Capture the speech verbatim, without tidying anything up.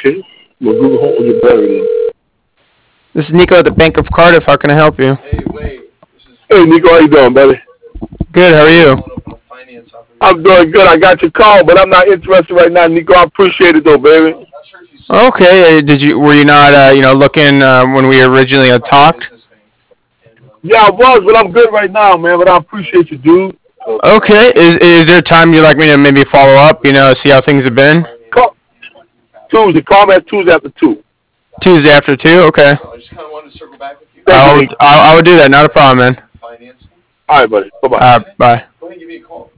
Okay. Well, Google Home will get better then. This is Nico at the Bank of Cardiff. How can I help you? Hey, wait. This is Hey, Nico, how you doing, buddy? Good. How are you? following up on a finance I'm doing good. I got your call, but I'm not interested right now, Nico. I appreciate it though, baby. I'm not sure if you saw Okay. uh, Did you? Were you not? Uh, you know, looking uh, when we originally had talked? business bank. And, um, Yeah, I was, but I'm good right now, man. But I appreciate you, dude. Okay. Is is there time you'd like me to maybe follow up? You know, see how things have been. finance Call Tuesday. Call me at Tuesday after two. Tuesday after two. Okay. So I just kind of wanted to circle back with you. Thank you, I'll Nico. I'll, I would do that. Not a problem, man. Financing. All right, buddy. Bye bye. Uh, bye. Go ahead and give me a call.